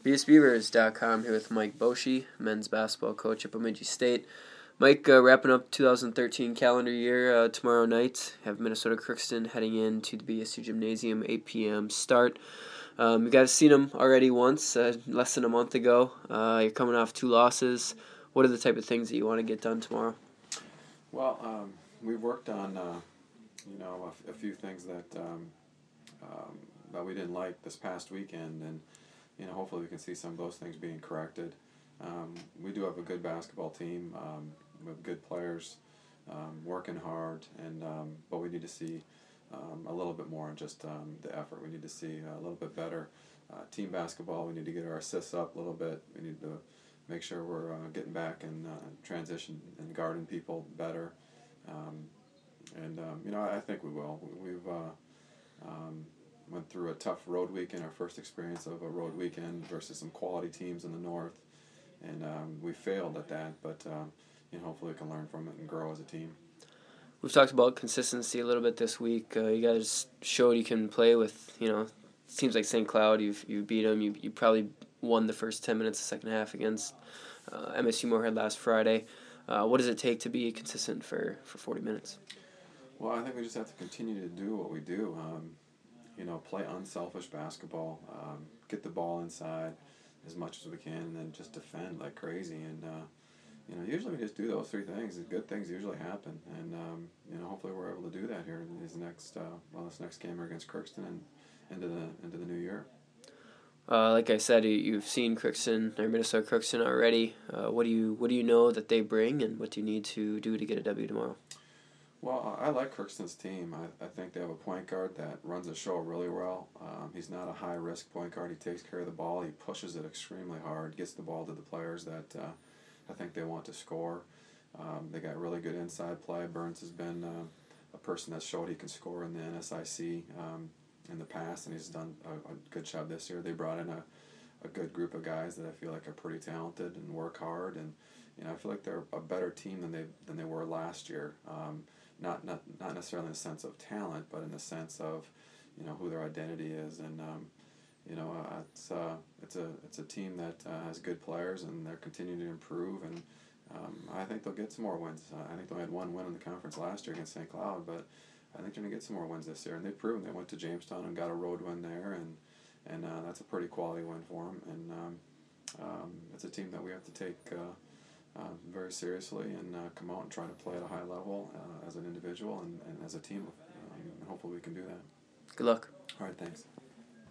BSBeavers.com here with Mike Boshi, men's basketball coach at Bemidji State. Mike, wrapping up 2013 calendar year tomorrow night. Have Minnesota Crookston heading into the BSU Gymnasium, 8 p.m. start. You guys seen them already once, less than a month ago. You're coming off 2 losses. What are the type of things that you want to get done tomorrow? Well, we've worked on a few things that we didn't like this past weekend, and hopefully we can see some of those things being corrected. We do have a good basketball team. We have good players working hard, but we need to see a little bit more on just the effort. We need to see a little bit better team basketball. We need to get our assists up a little bit. We need to make sure we're getting back and transition and guarding people better. I think we will. We've went through a tough road weekend, our first experience of a road weekend versus some quality teams in the north, and we failed at that, but hopefully we can learn from it and grow as a team. We've talked about consistency a little bit this week. You guys showed you can play with, teams like St. Cloud. You beat them. You probably won the first 10 minutes of the second half against MSU Moorhead last Friday. What does it take to be consistent for 40 minutes? Well, I think we just have to continue to do what we do. Play unselfish basketball, get the ball inside as much as we can, and then just defend like crazy. And usually we just do those 3 things. Good things usually happen, and hopefully we're able to do that here in this next game against Crookston and into the new year. Like I said, you've seen Crookston or Minnesota Crookston already. What do you know that they bring, and what do you need to do to get a W tomorrow? Well, I like Crookston's team. I think they have a point guard that runs the show really well. He's not a high-risk point guard. He takes care of the ball. He pushes it extremely hard, gets the ball to the players that I think they want to score. They got really good inside play. Burns has been a person that showed he can score in the NSIC in the past, and he's done a good job this year. They brought in a good group of guys that I feel like are pretty talented and work hard, and I feel like they're a better team than they were last year. Not necessarily in the sense of talent, but in the sense of who their identity is, and it's a team that has good players, and they're continuing to improve, and I think they'll get some more wins. I think they had 1 win in the conference last year against St. Cloud, but I think they're going to get some more wins this year, and they've proven. They went to Jamestown and got a road win there, and that's a pretty quality win for them, and it's a team that we have to take very seriously and come out and try to play at a high level as an individual and as a team, and hopefully we can do that. Good luck. All right, thanks.